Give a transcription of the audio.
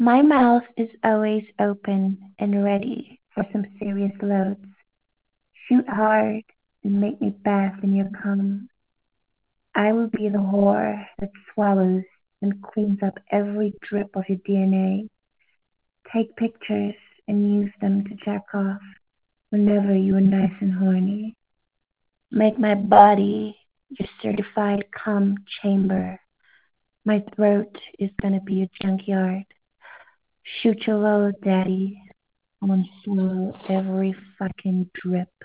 My mouth is always open and ready for some serious loads. Shoot hard and make me bath in your cum. I will be the whore that swallows and cleans up every drip of your DNA. Take pictures and use them to jack off whenever you are nice and horny. Make my body your certified cum chamber. My throat is gonna be a junkyard. Shoot your load, daddy. I'm gonna swallow every fucking drip.